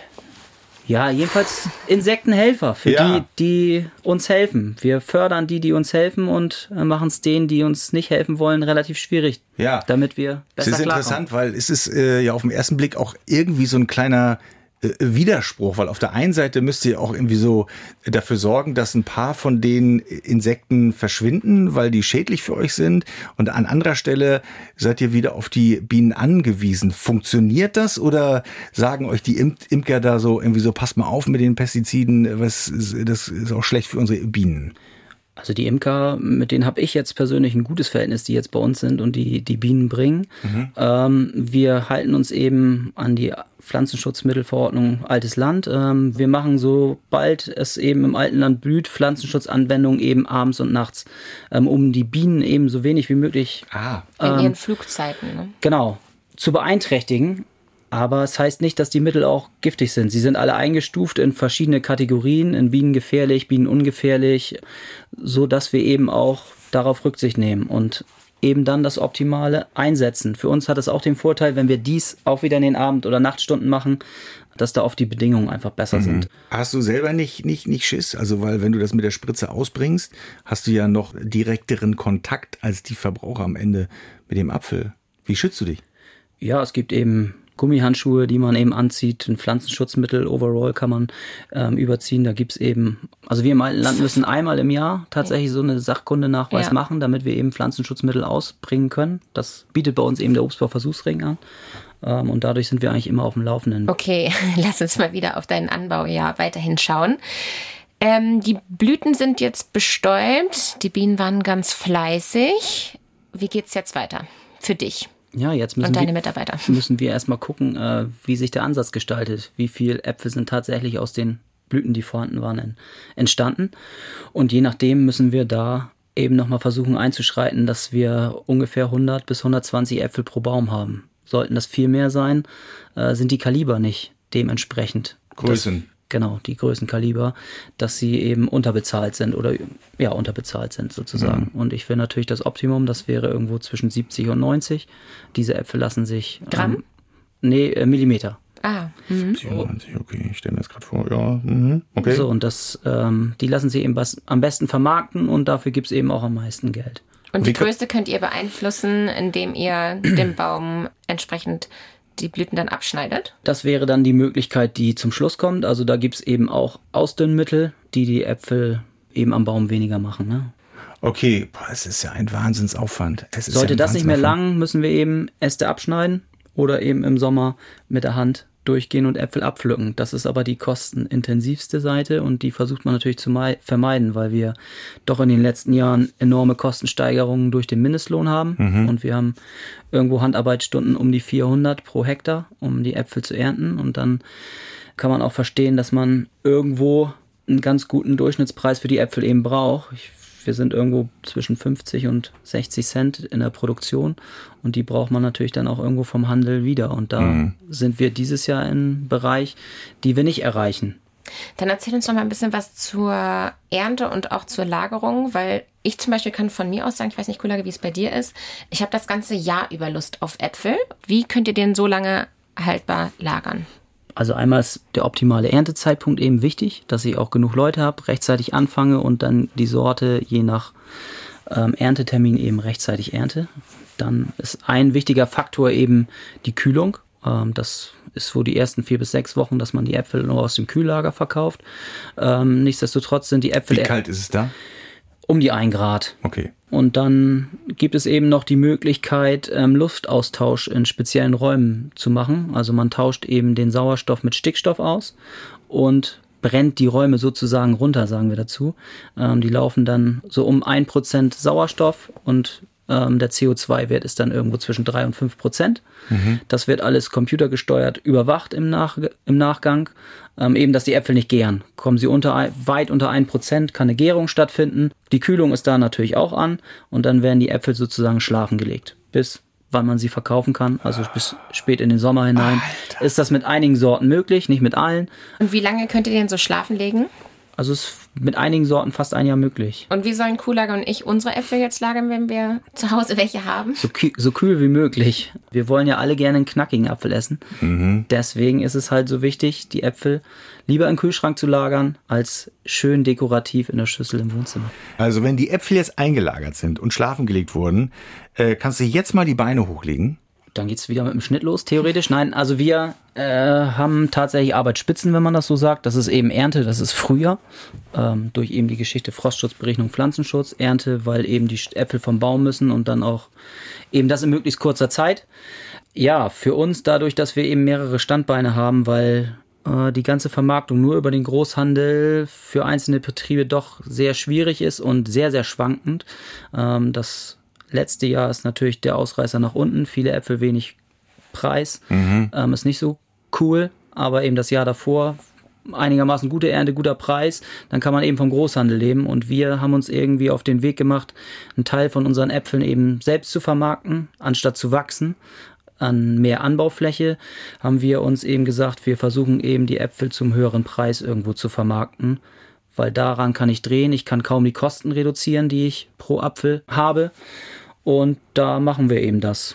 Ja, jedenfalls Insektenhelfer für die uns helfen. Wir fördern die uns helfen und machen es denen, die uns nicht helfen wollen, relativ schwierig, damit wir besser klarkommen. Das ist interessant, weil es ist ja auf den ersten Blick auch irgendwie so ein kleiner Widerspruch, weil auf der einen Seite müsst ihr auch irgendwie so dafür sorgen, dass ein paar von den Insekten verschwinden, weil die schädlich für euch sind, und an anderer Stelle seid ihr wieder auf die Bienen angewiesen. Funktioniert das oder sagen euch die Imker da so irgendwie so, passt mal auf mit den Pestiziden, das ist auch schlecht für unsere Bienen? Also die Imker, mit denen habe ich jetzt persönlich ein gutes Verhältnis, die jetzt bei uns sind und die Bienen bringen. Mhm. Wir halten uns eben an die Pflanzenschutzmittelverordnung Altes Land. Wir machen, sobald es eben im alten Land blüht, Pflanzenschutzanwendungen eben abends und nachts, um die Bienen eben so wenig wie möglich in ihren Flugzeiten, ne? Genau, zu beeinträchtigen. Aber es heißt nicht, dass die Mittel auch giftig sind. Sie sind alle eingestuft in verschiedene Kategorien, in bienengefährlich, bienenungefährlich, so dass wir eben auch darauf Rücksicht nehmen und eben dann das Optimale einsetzen. Für uns hat es auch den Vorteil, wenn wir dies auch wieder in den Abend- oder Nachtstunden machen, dass da oft die Bedingungen einfach besser sind. Hast du selber nicht Schiss? Also, weil wenn du das mit der Spritze ausbringst, hast du ja noch direkteren Kontakt als die Verbraucher am Ende mit dem Apfel. Wie schützt du dich? Ja, es gibt eben Gummihandschuhe, die man eben anzieht, ein Pflanzenschutzmittel, Overall kann man überziehen. Da gibt's eben, also wir im Alten Land müssen einmal im Jahr tatsächlich so eine Sachkundenachweis machen, damit wir eben Pflanzenschutzmittel ausbringen können. Das bietet bei uns eben der Obstbau-Versuchsring an. Und dadurch sind wir eigentlich immer auf dem Laufenden. Okay, lass uns mal wieder auf deinen Anbau weiterhin schauen. Die Blüten sind jetzt bestäubt, die Bienen waren ganz fleißig. Wie geht's jetzt weiter für dich? Ja, jetzt müssen wir erstmal gucken, wie sich der Ansatz gestaltet. Wie viele Äpfel sind tatsächlich aus den Blüten, die vorhanden waren, entstanden. Und je nachdem müssen wir da eben nochmal versuchen einzuschreiten, dass wir ungefähr 100 bis 120 Äpfel pro Baum haben. Sollten das viel mehr sein, sind die Kaliber nicht dementsprechend. Größen. Genau, die Größenkaliber, dass sie eben unterbezahlt sind oder unterbezahlt sind sozusagen. Und ich will natürlich das Optimum, das wäre irgendwo zwischen 70 und 90. Diese Äpfel lassen sich... Gramm? Millimeter. 70 und 90, okay, ich stelle mir das gerade vor, ja. Okay. So, und die lassen sich eben am besten vermarkten und dafür gibt es eben auch am meisten Geld. Und die Größe könnt ihr beeinflussen, indem ihr dem Baum entsprechend die Blüten dann abschneidet? Das wäre dann die Möglichkeit, die zum Schluss kommt. Also da gibt es eben auch Ausdünnmittel, die Äpfel eben am Baum weniger machen. Ne? Okay, es ist ja ein Wahnsinnsaufwand. Sollte das nicht mehr lang, müssen wir eben Äste abschneiden oder eben im Sommer mit der Hand durchgehen und Äpfel abpflücken. Das ist aber die kostenintensivste Seite und die versucht man natürlich zu vermeiden, weil wir doch in den letzten Jahren enorme Kostensteigerungen durch den Mindestlohn haben und wir haben irgendwo Handarbeitsstunden um die 400 pro Hektar, um die Äpfel zu ernten, und dann kann man auch verstehen, dass man irgendwo einen ganz guten Durchschnittspreis für die Äpfel eben braucht. Wir sind irgendwo zwischen 50 und 60 Cent in der Produktion und die braucht man natürlich dann auch irgendwo vom Handel wieder. Und da sind wir dieses Jahr im Bereich, die wir nicht erreichen. Dann erzähl uns noch mal ein bisschen was zur Ernte und auch zur Lagerung, weil ich zum Beispiel kann von mir aus sagen, ich weiß nicht, Kulage, wie es bei dir ist, ich habe das ganze Jahr über Lust auf Äpfel. Wie könnt ihr den so lange haltbar lagern? Also einmal ist der optimale Erntezeitpunkt eben wichtig, dass ich auch genug Leute habe, rechtzeitig anfange und dann die Sorte je nach Erntetermin eben rechtzeitig ernte. Dann ist ein wichtiger Faktor eben die Kühlung. Das ist so die ersten 4 bis 6 Wochen, dass man die Äpfel nur aus dem Kühllager verkauft. Nichtsdestotrotz sind die Äpfel... Wie kalt ist es da? Um die 1 Grad. Okay. Und dann gibt es eben noch die Möglichkeit, Luftaustausch in speziellen Räumen zu machen. Also man tauscht eben den Sauerstoff mit Stickstoff aus und brennt die Räume sozusagen runter, sagen wir dazu. Die laufen dann so um 1% Sauerstoff und der CO2-Wert ist dann irgendwo zwischen 3 und 5%. Das wird alles computergesteuert überwacht im Nachgang. Eben, dass die Äpfel nicht gären. Kommen sie weit unter 1%, kann eine Gärung stattfinden. Die Kühlung ist da natürlich auch an und dann werden die Äpfel sozusagen schlafen gelegt. Bis wann man sie verkaufen kann, also bis spät in den Sommer hinein. Alter. Ist das mit einigen Sorten möglich, nicht mit allen. Und wie lange könnt ihr den so schlafen legen? Also es ist mit einigen Sorten fast ein Jahr möglich. Und wie sollen Kuhlager und ich unsere Äpfel jetzt lagern, wenn wir zu Hause welche haben? So kühl wie möglich. Wir wollen ja alle gerne einen knackigen Apfel essen. Deswegen ist es halt so wichtig, die Äpfel lieber im Kühlschrank zu lagern, als schön dekorativ in der Schüssel im Wohnzimmer. Also wenn die Äpfel jetzt eingelagert sind und schlafen gelegt wurden, kannst du jetzt mal die Beine hochlegen? Dann geht's wieder mit dem Schnitt los, theoretisch. Nein, also wir haben tatsächlich Arbeitsspitzen, wenn man das so sagt. Das ist eben Ernte, das ist Frühjahr. Durch eben die Geschichte Frostschutz, Berechnung, Pflanzenschutz. Ernte, weil eben die Äpfel vom Baum müssen und dann auch eben das in möglichst kurzer Zeit. Ja, für uns dadurch, dass wir eben mehrere Standbeine haben, weil die ganze Vermarktung nur über den Großhandel für einzelne Betriebe doch sehr schwierig ist und sehr, sehr schwankend. Das letzte Jahr ist natürlich der Ausreißer nach unten. Viele Äpfel, wenig Preis. Ist nicht so cool, aber eben das Jahr davor einigermaßen gute Ernte, guter Preis. Dann kann man eben vom Großhandel leben. Und wir haben uns irgendwie auf den Weg gemacht, einen Teil von unseren Äpfeln eben selbst zu vermarkten, anstatt zu wachsen. An mehr Anbaufläche haben wir uns eben gesagt, wir versuchen eben die Äpfel zum höheren Preis irgendwo zu vermarkten. Weil daran kann ich drehen. Ich kann kaum die Kosten reduzieren, die ich pro Apfel habe. Und da machen wir eben das.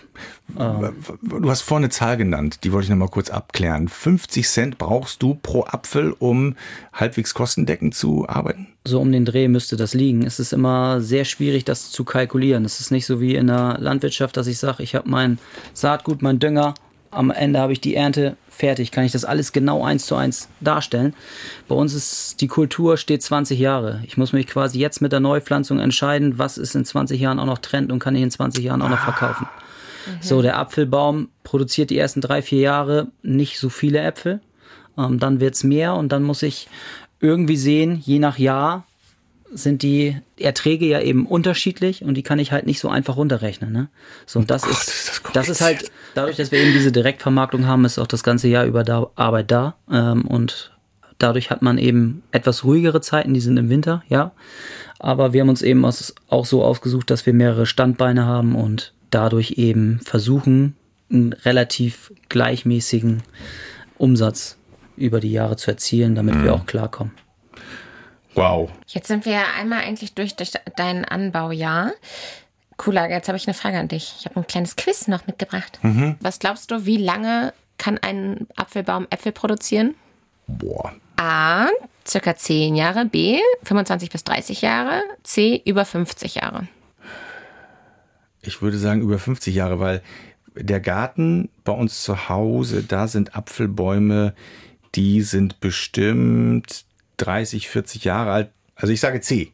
Du hast vorhin eine Zahl genannt, die wollte ich noch mal kurz abklären. 50 Cent brauchst du pro Apfel, um halbwegs kostendeckend zu arbeiten? So um den Dreh müsste das liegen. Es ist immer sehr schwierig, das zu kalkulieren. Es ist nicht so wie in der Landwirtschaft, dass ich sage, ich habe mein Saatgut, mein Dünger, am Ende habe ich die Ernte fertig. Kann ich das alles genau 1:1 darstellen? Bei uns ist die Kultur steht 20 Jahre. Ich muss mich quasi jetzt mit der Neupflanzung entscheiden, was ist in 20 Jahren auch noch Trend und kann ich in 20 Jahren auch noch verkaufen. So, der Apfelbaum produziert die ersten 3-4 Jahre nicht so viele Äpfel. Dann wird's mehr und dann muss ich irgendwie sehen, je nach Jahr sind die Erträge ja eben unterschiedlich und die kann ich halt nicht so einfach runterrechnen. Ne? So, und das ist halt, dadurch, dass wir eben diese Direktvermarktung haben, ist auch das ganze Jahr über Arbeit da. Und dadurch hat man eben etwas ruhigere Zeiten, die sind im Winter, ja. Aber wir haben uns eben auch so ausgesucht, dass wir mehrere Standbeine haben und dadurch eben versuchen, einen relativ gleichmäßigen Umsatz über die Jahre zu erzielen, damit wir auch klarkommen. Wow. Jetzt sind wir ja einmal eigentlich durch dein Anbaujahr. Kuhlager, jetzt habe ich eine Frage an dich. Ich habe ein kleines Quiz noch mitgebracht. Was glaubst du, wie lange kann ein Apfelbaum Äpfel produzieren? Boah. A, circa 10 Jahre. B, 25 bis 30 Jahre. C, über 50 Jahre. Ich würde sagen über 50 Jahre, weil der Garten bei uns zu Hause, da sind Apfelbäume, die sind bestimmt 30, 40 Jahre alt. Also ich sage C.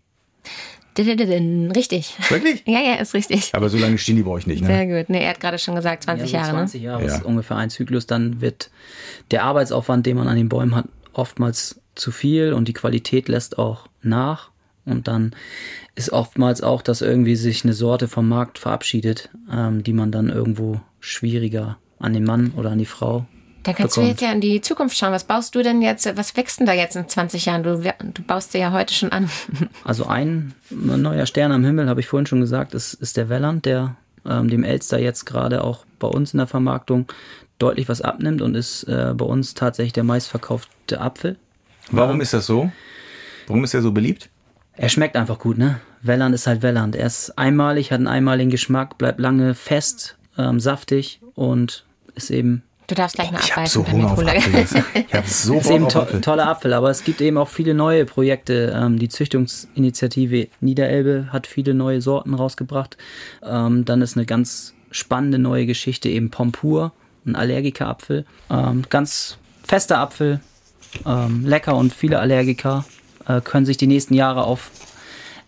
Richtig. Wirklich? Ja, ist richtig. Aber so lange stehen die bei euch nicht, ne? Sehr gut. Nee, er hat gerade schon gesagt 20 ja, so Jahre. 20 Jahre Ja. ist ungefähr ein Zyklus. Dann wird der Arbeitsaufwand, den man an den Bäumen hat, oftmals zu viel und die Qualität lässt auch nach. Und dann ist oftmals auch, dass irgendwie sich eine Sorte vom Markt verabschiedet, die man dann irgendwo schwieriger an den Mann oder an die Frau Dann kannst du jetzt ja in die Zukunft schauen. Was baust du denn jetzt? Was wächst denn da jetzt in 20 Jahren? Du baust dir ja heute schon an. Also ein neuer Stern am Himmel, habe ich vorhin schon gesagt, ist der Welland, der dem Elster jetzt gerade auch bei uns in der Vermarktung deutlich was abnimmt und ist bei uns tatsächlich der meistverkaufte Apfel. Warum ist das so? Warum ist er so beliebt? Er schmeckt einfach gut, ne? Welland ist halt Welland. Er ist einmalig, hat einen einmaligen Geschmack, bleibt lange fest, saftig und ist eben... Du darfst gleich mal Ich habe abbeißen. so Hunger auf Apfel. Ich habe so ist eben Bock auf Apfel. toller Apfel, aber es gibt eben auch viele neue Projekte. Die Züchtungsinitiative Niederelbe hat viele neue Sorten rausgebracht. Dann ist eine ganz spannende neue Geschichte eben Pompur, ein Allergikerapfel. Ganz fester Apfel, lecker und viele Allergiker können sich die nächsten Jahre auf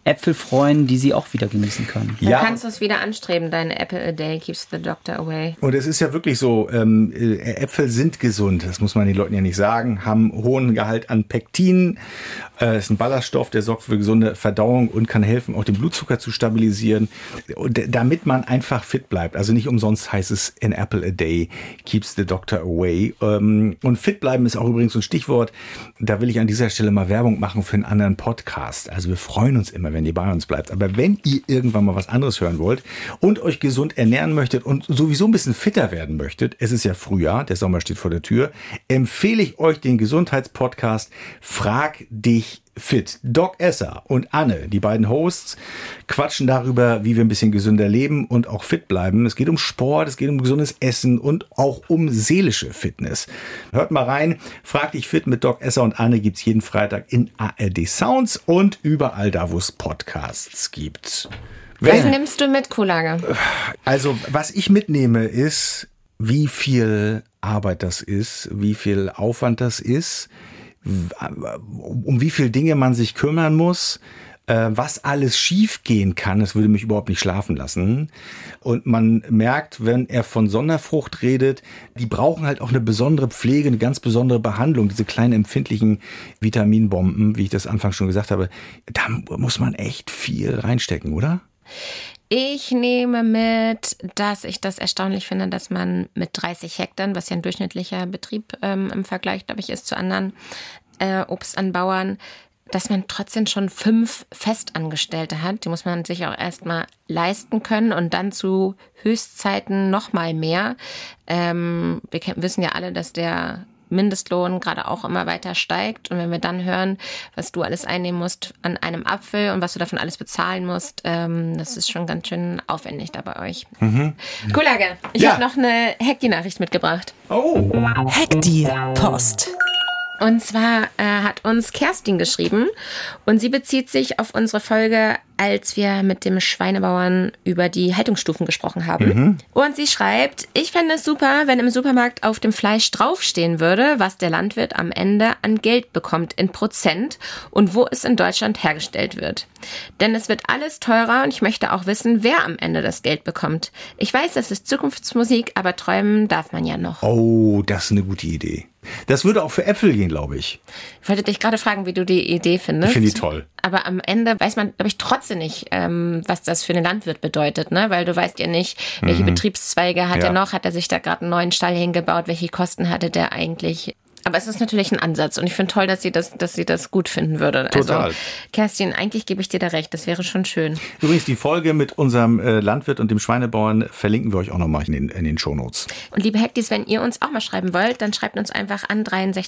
Äpfel freuen, die sie auch wieder genießen können. Dann kannst du es wieder anstreben, dein Apple a day keeps the doctor away. Und es ist ja wirklich so, Äpfel sind gesund, das muss man den Leuten ja nicht sagen, haben hohen Gehalt an Pektin, ist ein Ballaststoff, der sorgt für gesunde Verdauung und kann helfen, auch den Blutzucker zu stabilisieren, und damit man einfach fit bleibt. Also nicht umsonst heißt es, an apple a day keeps the doctor away. Und fit bleiben ist auch übrigens so ein Stichwort, da will ich an dieser Stelle mal Werbung machen für einen anderen Podcast. Also wir freuen uns immer, wenn ihr bei uns bleibt. Aber wenn ihr irgendwann mal was anderes hören wollt und euch gesund ernähren möchtet und sowieso ein bisschen fitter werden möchtet, es ist ja Frühjahr, der Sommer steht vor der Tür, empfehle ich euch den Gesundheitspodcast Frag dich fit. Doc Esser und Anne, die beiden Hosts, quatschen darüber, wie wir ein bisschen gesünder leben und auch fit bleiben. Es geht um Sport, es geht um gesundes Essen und auch um seelische Fitness. Hört mal rein. Frag dich fit mit Doc Esser und Anne gibt's jeden Freitag in ARD Sounds und überall da, wo es Podcasts gibt. Was nimmst du mit, Kuhlage? Also, was ich mitnehme, ist, wie viel Arbeit das ist, wie viel Aufwand das ist, um wie viele Dinge man sich kümmern muss, was alles schief gehen kann. Das würde mich überhaupt nicht schlafen lassen. Und man merkt, wenn er von Sonderfrucht redet, die brauchen halt auch eine besondere Pflege, eine ganz besondere Behandlung. Diese kleinen empfindlichen Vitaminbomben, wie ich das anfangs schon gesagt habe, da muss man echt viel reinstecken, oder? Ich nehme mit, dass ich das erstaunlich finde, dass man mit 30 Hektar, was ja ein durchschnittlicher Betrieb im Vergleich, glaube ich, ist zu anderen Obstanbauern, dass man trotzdem schon 5 Festangestellte hat. Die muss man sich auch erstmal leisten können und dann zu Höchstzeiten noch mal mehr. Wir wissen ja alle, dass der Mindestlohn gerade auch immer weiter steigt. Und wenn wir dann hören, was du alles einnehmen musst an einem Apfel und was du davon alles bezahlen musst, das ist schon ganz schön aufwendig da bei euch. Kuhlage, ich habe noch eine Hack-Die-Nachricht mitgebracht. Oh! Hack-Die-Post. Und zwar hat uns Kerstin geschrieben und sie bezieht sich auf unsere Folge, als wir mit dem Schweinebauern über die Haltungsstufen gesprochen haben. Und sie schreibt, ich fände es super, wenn im Supermarkt auf dem Fleisch draufstehen würde, was der Landwirt am Ende an Geld bekommt in Prozent und wo es in Deutschland hergestellt wird. Denn es wird alles teurer und ich möchte auch wissen, wer am Ende das Geld bekommt. Ich weiß, das ist Zukunftsmusik, aber träumen darf man ja noch. Oh, das ist eine gute Idee. Das würde auch für Äpfel gehen, glaube ich. Ich wollte dich gerade fragen, wie du die Idee findest. Ich finde die toll. Aber am Ende weiß man, glaube ich, trotzdem nicht, was das für den Landwirt bedeutet, ne? Weil du weißt ja nicht, welche Betriebszweige hat er noch, hat er sich da gerade einen neuen Stall hingebaut, welche Kosten hatte der eigentlich. Aber es ist natürlich ein Ansatz und ich finde toll, dass sie das gut finden würde. Total. Also, Kerstin, eigentlich gebe ich dir da recht, das wäre schon schön. Übrigens, die Folge mit unserem Landwirt und dem Schweinebauern verlinken wir euch auch nochmal in den Shownotes. Und liebe Hackdies, wenn ihr uns auch mal schreiben wollt, dann schreibt uns einfach an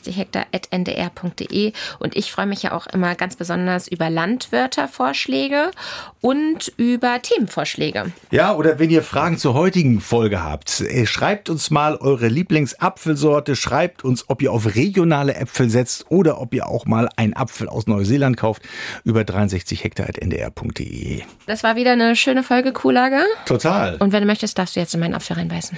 63hektar@ndr.de und ich freue mich ja auch immer ganz besonders über Landwörtervorschläge und über Themenvorschläge. Ja, oder wenn ihr Fragen zur heutigen Folge habt, schreibt uns mal eure Lieblingsapfelsorte, schreibt uns, ob ihr auf regionale Äpfel setzt oder ob ihr auch mal einen Apfel aus Neuseeland kauft, über 63hektar@ndr.de. Das war wieder eine schöne Folge, Kuhlage. Total. Und wenn du möchtest, darfst du jetzt in meinen Apfel reinbeißen.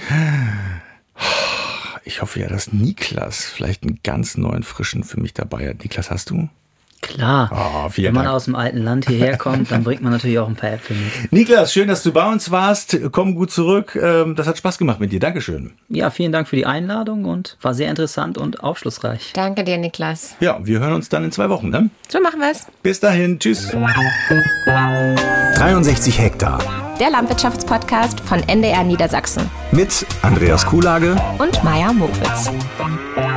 Ich hoffe ja, dass Niklas vielleicht einen ganz neuen, frischen für mich dabei hat. Niklas, hast du? Klar, Wenn man aus dem alten Land hierher kommt, dann bringt man natürlich auch ein paar Äpfel mit. Niklas, schön, dass du bei uns warst. Komm gut zurück. Das hat Spaß gemacht mit dir. Dankeschön. Ja, vielen Dank für die Einladung und war sehr interessant und aufschlussreich. Danke dir, Niklas. Ja, wir hören uns dann in 2 Wochen, ne? So machen wir's. Bis dahin. Tschüss. 63 Hektar. Der Landwirtschaftspodcast von NDR Niedersachsen. Mit Andreas Kuhlage Und Maja Mokwitz.